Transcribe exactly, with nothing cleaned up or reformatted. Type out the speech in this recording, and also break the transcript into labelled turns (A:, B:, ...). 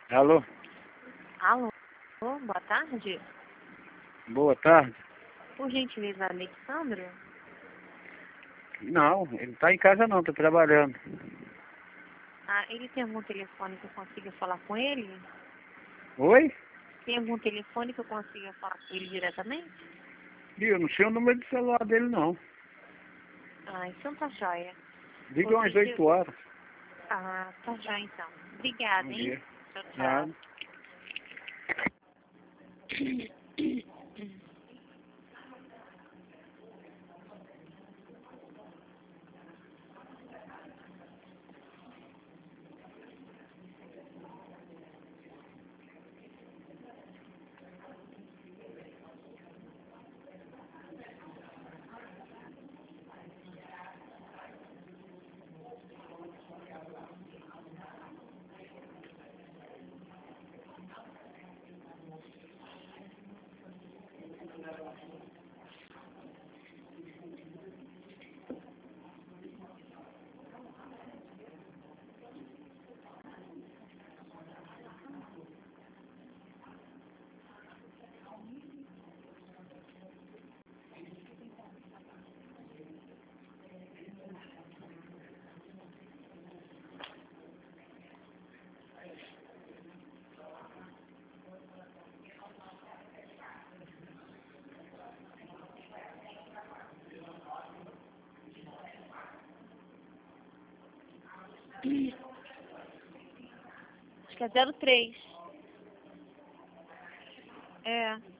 A: Alô?
B: Alô, boa tarde.
A: Boa tarde.
B: Por gentileza, Alexandro?
A: Não, ele tá em casa não, tá trabalhando.
B: Ah, ele tem algum telefone que eu consiga falar com ele?
A: Oi?
B: Tem algum telefone que eu consiga falar com ele diretamente?
A: Ih, eu não sei o número de celular dele não.
B: Ah, então tá joia.
A: Diga umas
B: Porque
A: oito horas.
B: Ah, tá joia então. Obrigada,
A: Bom
B: hein?
A: dia.
B: Tchau,
A: Nada.
B: tchau. Acho que é zero três. É.